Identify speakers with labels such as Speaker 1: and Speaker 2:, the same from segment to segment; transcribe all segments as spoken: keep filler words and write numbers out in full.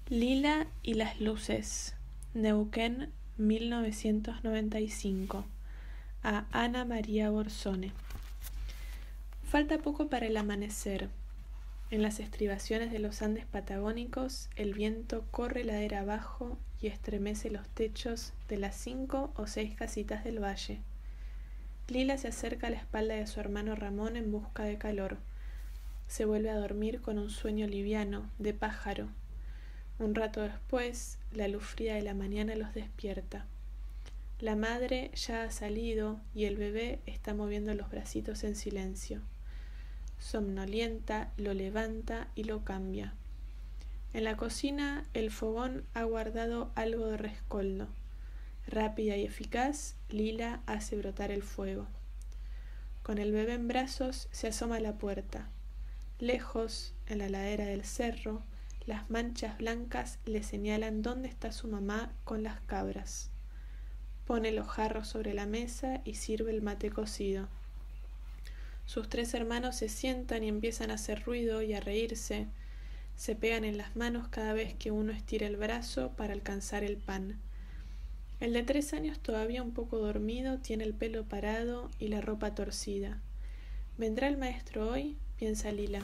Speaker 1: Lila y las luces, Neuquén, mil novecientos noventa y cinco, a Ana María Borzone. Falta poco para el amanecer. En las estribaciones de los Andes patagónicos, el viento corre ladera abajo y estremece los techos de las cinco o seis casitas del valle. Lila se acerca a la espalda de su hermano Ramón en busca de calor. Se vuelve a dormir con un sueño liviano, de pájaro. Un rato después, la luz fría de la mañana los despierta. La madre ya ha salido y el bebé está moviendo los bracitos en silencio. Somnolienta, lo levanta y lo cambia. En la cocina, el fogón ha guardado algo de rescoldo. Rápida y eficaz, Lila hace brotar el fuego. Con el bebé en brazos, se asoma a la puerta. Lejos, en la ladera del cerro, las manchas blancas le señalan dónde está su mamá con las cabras. Pone los jarros sobre la mesa y sirve el mate cocido. Sus tres hermanos se sientan y empiezan a hacer ruido y a reírse. Se pegan en las manos cada vez que uno estira el brazo para alcanzar el pan. El de tres años, todavía un poco dormido, tiene el pelo parado y la ropa torcida. ¿Vendrá el maestro hoy?, piensa Lila.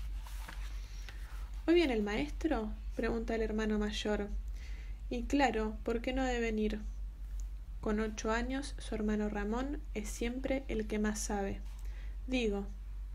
Speaker 1: ¿Hoy viene el maestro?, pregunta el hermano mayor. Y claro, ¿por qué no debe venir? Con ocho años, su hermano Ramón es siempre el que más sabe. Digo.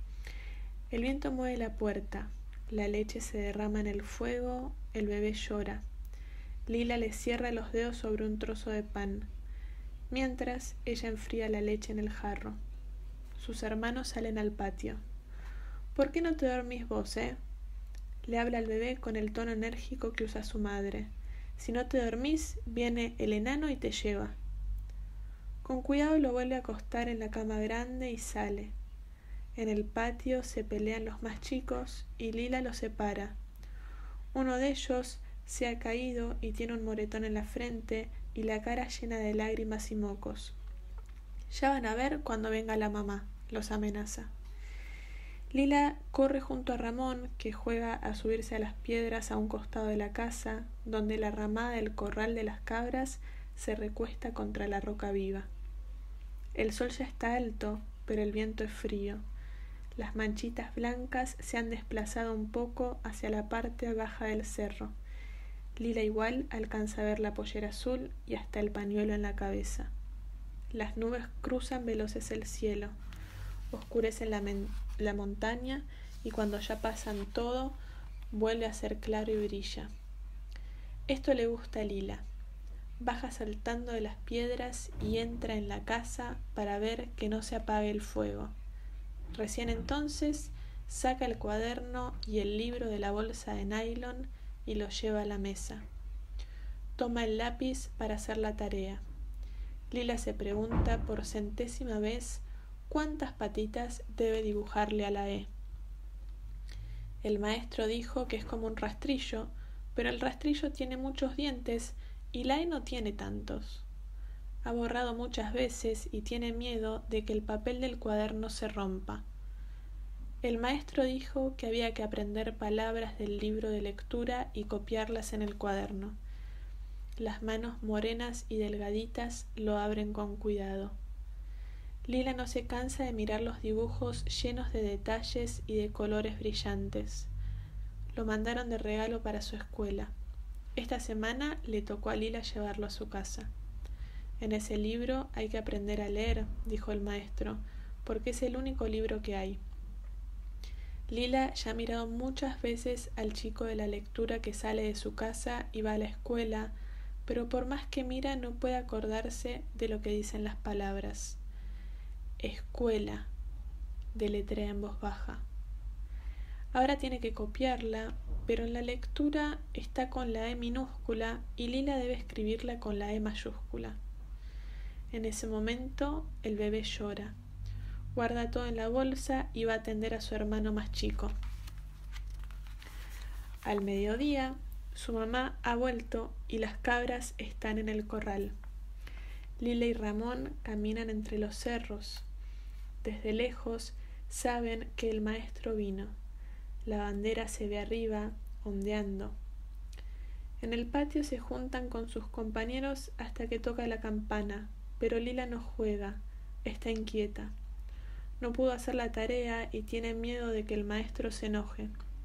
Speaker 1: El viento mueve la puerta, la leche se derrama en el fuego, el bebé llora. Lila le cierra los dedos sobre un trozo de pan, mientras ella enfría la leche en el jarro. Sus hermanos salen al patio. ¿Por qué no te dormís vos, eh? Le habla al bebé con el tono enérgico que usa su madre. Si no te dormís, viene el enano y te lleva. Con cuidado lo vuelve a acostar en la cama grande y sale. En el patio se pelean los más chicos y Lila los separa. Uno de ellos se ha caído y tiene un moretón en la frente y la cara llena de lágrimas y mocos. Ya van a ver cuando venga la mamá, los amenaza. Lila corre junto a Ramón, que juega a subirse a las piedras a un costado de la casa, donde la ramada del corral de las cabras se recuesta contra la roca viva. El sol ya está alto, pero el viento es frío. Las manchitas blancas se han desplazado un poco hacia la parte baja del cerro. Lila igual alcanza a ver la pollera azul y hasta el pañuelo en la cabeza. Las nubes cruzan veloces el cielo, oscurecen la, la montaña y cuando ya pasan todo, vuelve a ser claro y brilla. Esto le gusta a Lila. Baja saltando de las piedras y entra en la casa para ver que no se apague el fuego. Recién entonces saca el cuaderno y el libro de la bolsa de nylon y lo lleva a la mesa. Toma el lápiz para hacer la tarea. Lila se pregunta por centésima vez cuántas patitas debe dibujarle a la E. El maestro dijo que es como un rastrillo, pero el rastrillo tiene muchos dientes y la E no tiene tantos. Ha borrado muchas veces y tiene miedo de que el papel del cuaderno se rompa. El maestro dijo que había que aprender palabras del libro de lectura y copiarlas en el cuaderno. Las manos morenas y delgaditas lo abren con cuidado. Lila no se cansa de mirar los dibujos llenos de detalles y de colores brillantes. Lo mandaron de regalo para su escuela. Esta semana le tocó a Lila llevarlo a su casa. En ese libro hay que aprender a leer, dijo el maestro, porque es el único libro que hay. Lila ya ha mirado muchas veces al chico de la lectura que sale de su casa y va a la escuela, pero por más que mira no puede acordarse de lo que dicen las palabras. Escuela, deletrea en voz baja. Ahora tiene que copiarla, pero en la lectura está con la E minúscula y Lila debe escribirla con la E mayúscula. En ese momento el bebé llora. Guarda todo en la bolsa y va a atender a su hermano más chico. Al mediodía, su mamá ha vuelto y las cabras están en el corral. Lila y Ramón caminan entre los cerros. Desde lejos saben que el maestro vino. La bandera se ve arriba, ondeando. En el patio se juntan con sus compañeros hasta que toca la campana, pero Lila no juega, está inquieta. No pudo hacer la tarea y tiene miedo de que el maestro se enoje.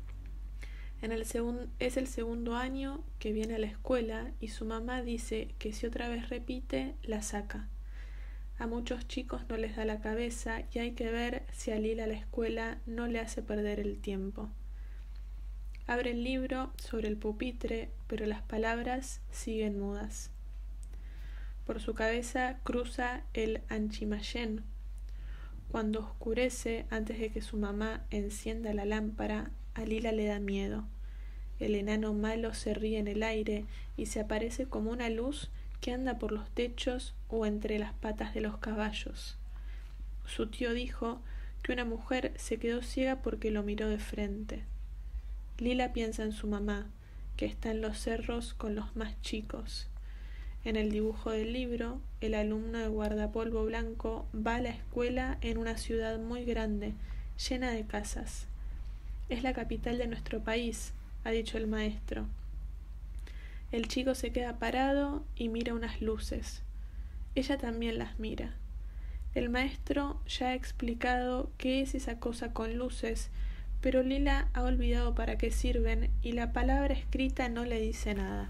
Speaker 1: En el segun- es el segundo año que viene a la escuela y su mamá dice que si otra vez repite, la saca. A muchos chicos no les da la cabeza y hay que ver si a Lila la escuela no le hace perder el tiempo. Abre el libro sobre el pupitre, pero las palabras siguen mudas. Por su cabeza cruza el Anchimayén. Cuando oscurece, antes de que su mamá encienda la lámpara, a Lila le da miedo. El enano malo se ríe en el aire y se aparece como una luz que anda por los techos o entre las patas de los caballos. Su tío dijo que una mujer se quedó ciega porque lo miró de frente. Lila piensa en su mamá, que está en los cerros con los más chicos. En el dibujo del libro, el alumno de guardapolvo blanco va a la escuela en una ciudad muy grande, llena de casas. Es la capital de nuestro país, ha dicho el maestro. El chico se queda parado y mira unas luces. Ella también las mira. El maestro ya ha explicado qué es esa cosa con luces, pero Lila ha olvidado para qué sirven y la palabra escrita no le dice nada.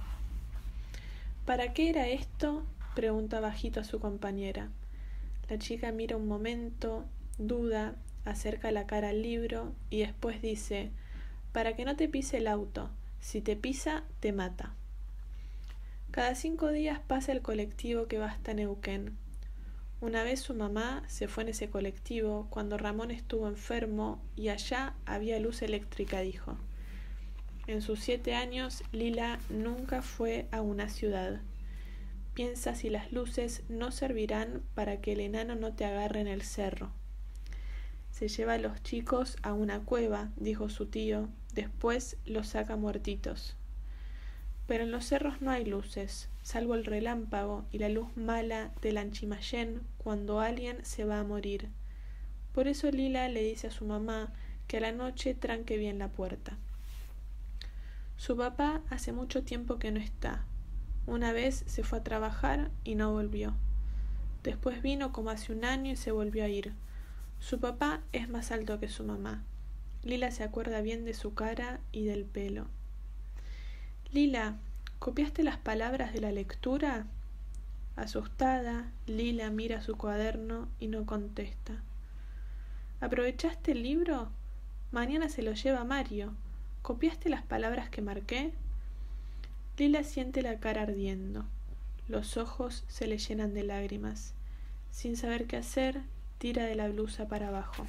Speaker 1: ¿Para qué era esto?, pregunta bajito a su compañera. La chica mira un momento, duda, acerca la cara al libro y después dice: para que no te pise el auto, si te pisa, te mata. Cada cinco días pasa el colectivo que va hasta Neuquén. Una vez su mamá se fue en ese colectivo cuando Ramón estuvo enfermo y allá había luz eléctrica, dijo. En sus siete años, Lila nunca fue a una ciudad. Piensa si las luces no servirán para que el enano no te agarre en el cerro. Se lleva a los chicos a una cueva, dijo su tío, después los saca muertitos. Pero en los cerros no hay luces, salvo el relámpago y la luz mala del Anchimayén cuando alguien se va a morir. Por eso Lila le dice a su mamá que a la noche tranque bien la puerta. Su papá hace mucho tiempo que no está. Una vez se fue a trabajar y no volvió. Después vino como hace un año y se volvió a ir. Su papá es más alto que su mamá. Lila se acuerda bien de su cara y del pelo. Lila, ¿copiaste las palabras de la lectura? Asustada, Lila mira su cuaderno y no contesta. ¿Aprovechaste el libro? Mañana se lo lleva Mario. ¿Copiaste las palabras que marqué? Lila siente la cara ardiendo. Los ojos se le llenan de lágrimas. Sin saber qué hacer, tira de la blusa para abajo.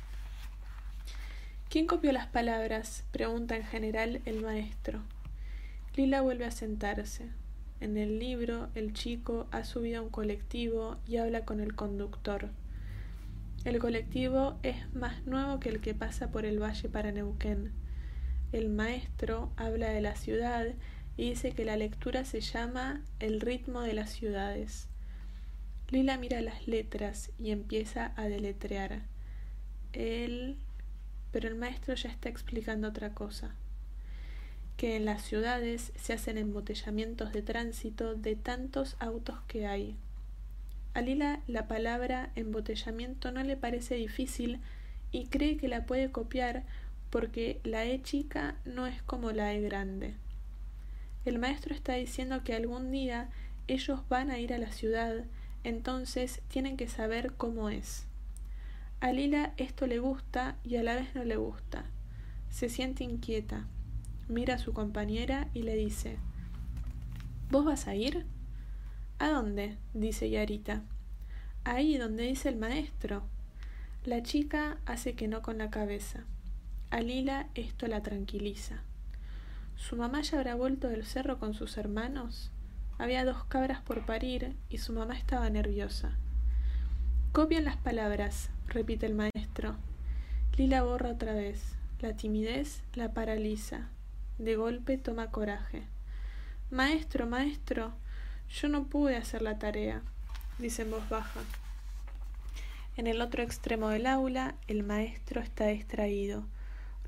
Speaker 1: ¿Quién copió las palabras?, pregunta en general el maestro. Lila vuelve a sentarse. En el libro, el chico ha subido a un colectivo y habla con el conductor. El colectivo es más nuevo que el que pasa por el valle para Neuquén. El maestro habla de la ciudad y dice que la lectura se llama El ritmo de las ciudades. Lila mira las letras y empieza a deletrear. Él... Pero el maestro ya está explicando otra cosa. Que en las ciudades se hacen embotellamientos de tránsito de tantos autos que hay. A Lila la palabra embotellamiento no le parece difícil y cree que la puede copiar porque la E chica no es como la E grande. El maestro está diciendo que algún día ellos van a ir a la ciudad, entonces tienen que saber cómo es. A Lila esto le gusta y a la vez no le gusta. Se siente inquieta. Mira a su compañera y le dice: ¿Vos vas a ir? ¿A dónde?, dice Yarita. Ahí donde dice el maestro. La chica hace que no con la cabeza. A Lila esto la tranquiliza. ¿Su mamá ya habrá vuelto del cerro con sus hermanos? Había dos cabras por parir y su mamá estaba nerviosa. Copian las palabras, repite el maestro. Lila borra otra vez. La timidez la paraliza. De golpe toma coraje. Maestro, maestro, yo no pude hacer la tarea, dice en voz baja. En el otro extremo del aula, el maestro está distraído.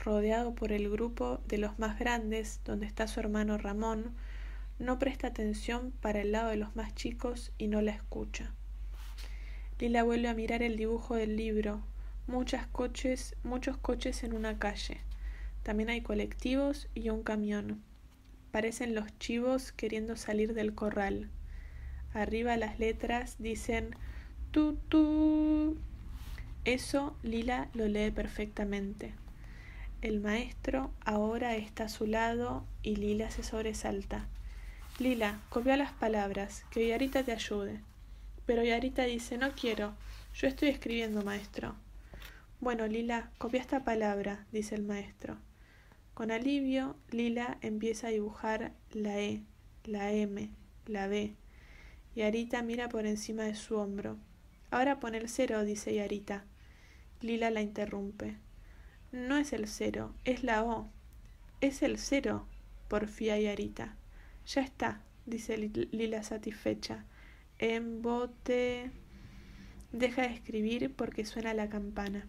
Speaker 1: rodeado por el grupo de los más grandes, donde está su hermano Ramón, no presta atención para el lado de los más chicos y no la escucha. Lila vuelve a mirar el dibujo del libro. Muchos coches, muchos coches en una calle. También hay colectivos y un camión. Parecen los chivos queriendo salir del corral. Arriba las letras dicen tu tu. Eso Lila lo lee perfectamente. El maestro ahora está a su lado y Lila se sobresalta. Lila, copia las palabras, que Yarita te ayude. Pero Yarita dice, no quiero, yo estoy escribiendo, maestro. Bueno, Lila, copia esta palabra, dice el maestro. Con alivio, Lila empieza a dibujar la E, la M, la B. Yarita mira por encima de su hombro. Ahora pon el cero, dice Yarita. Lila la interrumpe. No es el cero, es la O. Es el cero, porfía Yarita. Ya está, dice Lila satisfecha. Embote. Deja de escribir porque suena la campana.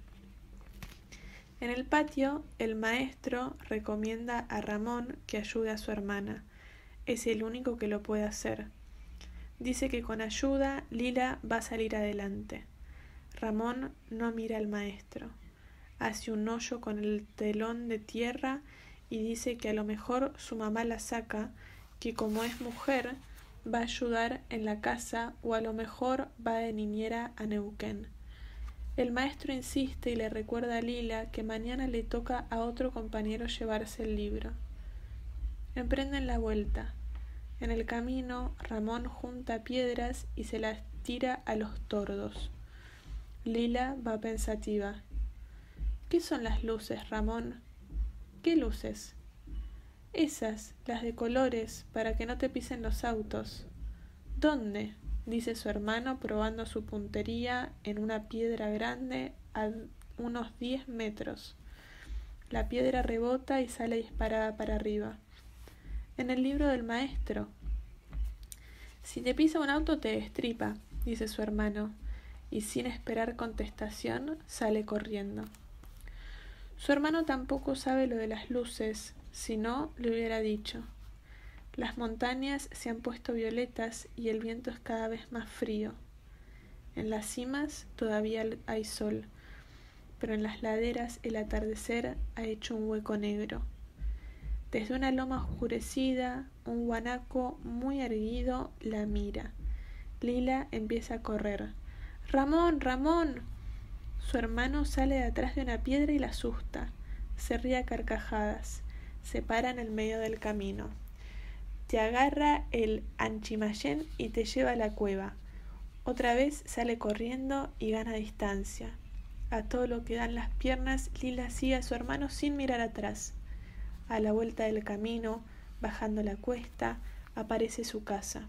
Speaker 1: En el patio, el maestro recomienda a Ramón que ayude a su hermana. Es el único que lo puede hacer. Dice que con ayuda Lila va a salir adelante. Ramón no mira al maestro. Hace un hoyo con el telón de tierra y dice que a lo mejor su mamá la saca, que como es mujer va a ayudar en la casa o a lo mejor va de niñera a Neuquén. El maestro insiste y le recuerda a Lila que mañana le toca a otro compañero llevarse el libro. Emprenden la vuelta. En el camino, Ramón junta piedras y se las tira a los tordos. Lila va pensativa. ¿Qué son las luces, Ramón? ¿Qué luces? Esas, las de colores, para que no te pisen los autos. ¿Dónde? Dice su hermano probando su puntería en una piedra grande a unos diez metros. La piedra rebota y sale disparada para arriba. En el libro del maestro. Si te pisa un auto te destripa, dice su hermano, y sin esperar contestación sale corriendo. Su hermano tampoco sabe lo de las luces, si no le hubiera dicho. Las montañas se han puesto violetas y el viento es cada vez más frío. En las cimas todavía hay sol, pero en las laderas el atardecer ha hecho un hueco negro. Desde una loma oscurecida, un guanaco muy erguido la mira. Lila empieza a correr. ¡Ramón, Ramón! Su hermano sale de atrás de una piedra y la asusta. Se ríe a carcajadas. Se para en el medio del camino. Te agarra el Anchimayén y te lleva a la cueva. Otra vez sale corriendo y gana distancia. A todo lo que dan las piernas, Lila sigue a su hermano sin mirar atrás. A la vuelta del camino, bajando la cuesta, aparece su casa.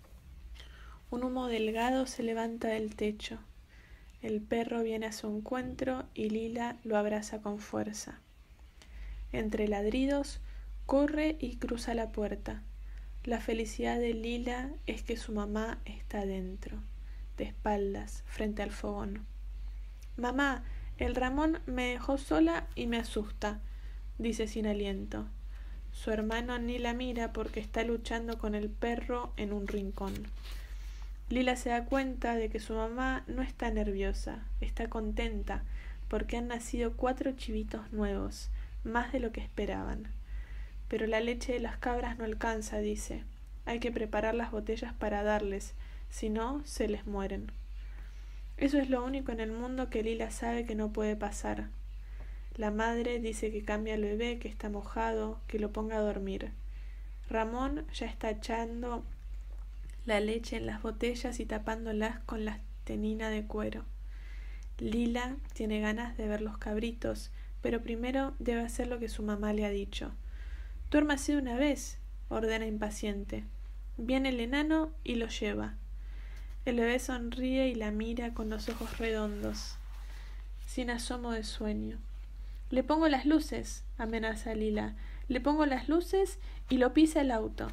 Speaker 1: Un humo delgado se levanta del techo. El perro viene a su encuentro y Lila lo abraza con fuerza. Entre ladridos, corre y cruza la puerta. La felicidad de Lila es que su mamá está dentro, de espaldas, frente al fogón. «Mamá, el Ramón me dejó sola y me asusta», dice sin aliento. Su hermano ni la mira porque está luchando con el perro en un rincón. Lila se da cuenta de que su mamá no está nerviosa, está contenta, porque han nacido cuatro chivitos nuevos, más de lo que esperaban. Pero la leche de las cabras no alcanza, dice. Hay que preparar las botellas para darles, si no, se les mueren. Eso es lo único en el mundo que Lila sabe que no puede pasar. La madre dice que cambie al bebé, que está mojado, que lo ponga a dormir. Ramón ya está echando la leche en las botellas y tapándolas con la tenina de cuero. Lila tiene ganas de ver los cabritos, pero primero debe hacer lo que su mamá le ha dicho. «Duérmase de una vez», ordena impaciente. Viene el enano y lo lleva. El bebé sonríe y la mira con los ojos redondos, sin asomo de sueño. «Le pongo las luces», amenaza Lila. «Le pongo las luces y lo pisa el auto».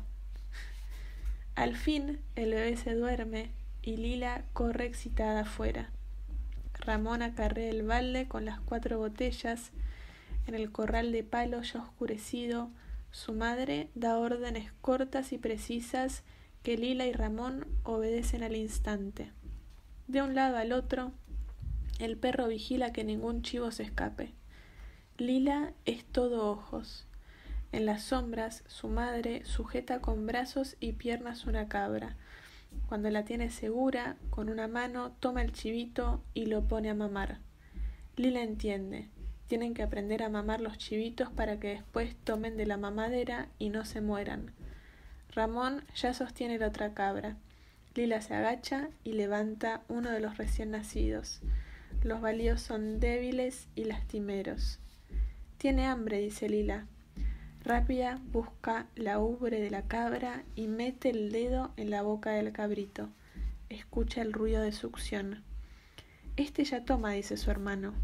Speaker 1: Al fin el bebé se duerme y Lila corre excitada afuera. Ramón acarrea el balde con las cuatro botellas. En el corral de palo ya oscurecido, su madre da órdenes cortas y precisas que Lila y Ramón obedecen al instante. De un lado al otro, el perro vigila que ningún chivo se escape. Lila es todo ojos. En las sombras, su madre sujeta con brazos y piernas una cabra. Cuando la tiene segura, con una mano toma el chivito y lo pone a mamar. Lila entiende. Tienen que aprender a mamar los chivitos para que después tomen de la mamadera y no se mueran. Ramón ya sostiene la otra cabra. Lila se agacha y levanta uno de los recién nacidos. Los balios son débiles y lastimeros. Tiene hambre, dice Lila. Rápida busca la ubre de la cabra y mete el dedo en la boca del cabrito. Escucha el ruido de succión. Este ya toma, dice su hermano.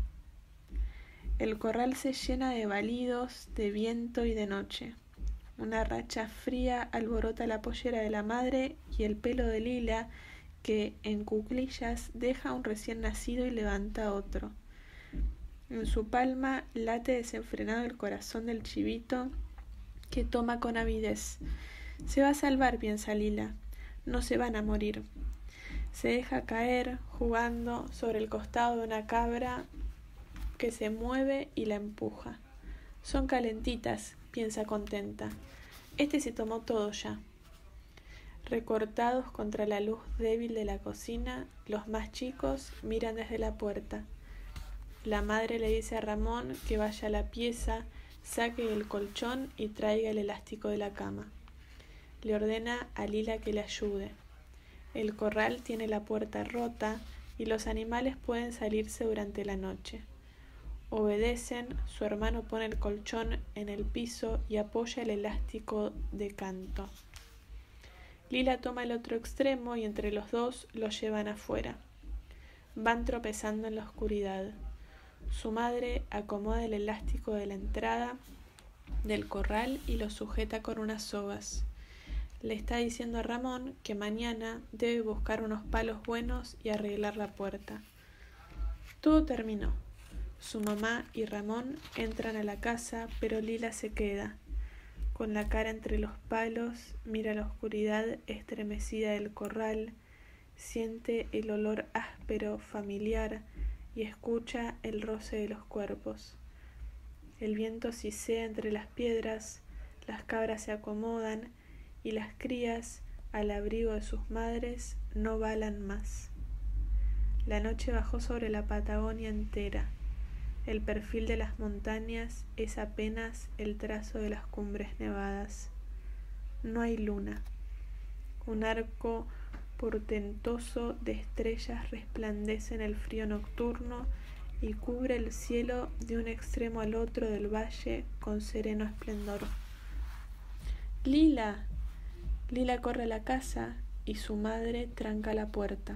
Speaker 1: El corral se llena de balidos, de viento y de noche. Una racha fría alborota la pollera de la madre y el pelo de Lila, que en cuclillas deja un recién nacido y levanta otro. En su palma late desenfrenado el corazón del chivito, que toma con avidez. Se va a salvar, piensa Lila. No se van a morir. Se deja caer, jugando sobre el costado de una cabra que se mueve y la empuja. Son calentitas, piensa contenta. Este se tomó todo ya. Recortados contra la luz débil de la cocina, los más chicos miran desde la puerta. La madre le dice a Ramón que vaya a la pieza, saque el colchón y traiga el elástico de la cama. Le ordena a Lila que le ayude. El corral tiene la puerta rota y los animales pueden salirse durante la noche. Obedecen, su hermano pone el colchón en el piso y apoya el elástico de canto. Lila toma el otro extremo y entre los dos lo llevan afuera. Van tropezando en la oscuridad. Su madre acomoda el elástico de la entrada del corral y lo sujeta con unas sogas. Le está diciendo a Ramón que mañana debe buscar unos palos buenos y arreglar la puerta. Todo terminó. Su mamá y Ramón entran a la casa, pero Lila se queda. Con la cara entre los palos, mira la oscuridad estremecida del corral, siente el olor áspero, familiar, y escucha el roce de los cuerpos. El viento sisea entre las piedras, las cabras se acomodan, y las crías, al abrigo de sus madres, no balan más. La noche bajó sobre la Patagonia entera. El perfil de las montañas es apenas el trazo de las cumbres nevadas. No hay luna. Un arco portentoso de estrellas resplandece en el frío nocturno y cubre el cielo de un extremo al otro del valle con sereno esplendor. ¡Lila! Lila corre a la casa y su madre tranca la puerta.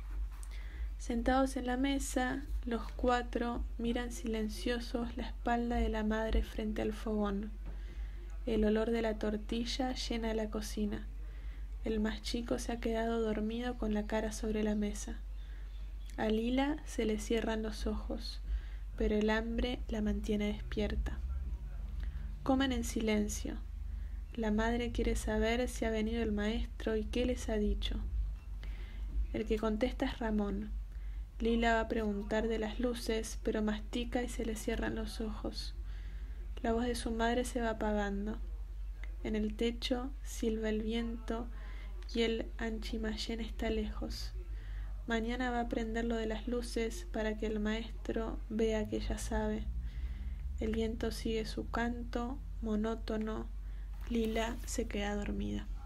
Speaker 1: Sentados en la mesa, los cuatro miran silenciosos la espalda de la madre frente al fogón. El olor de la tortilla llena la cocina. El más chico se ha quedado dormido con la cara sobre la mesa. A Lila se le cierran los ojos, pero el hambre la mantiene despierta. Comen en silencio. La madre quiere saber si ha venido el maestro y qué les ha dicho. El que contesta es Ramón. Lila va a preguntar de las luces, pero mastica y se le cierran los ojos. La voz de su madre se va apagando. En el techo silba el viento y el Anchimayén está lejos. Mañana va a prender lo de las luces para que el maestro vea que ella sabe. El viento sigue su canto monótono. Lila se queda dormida.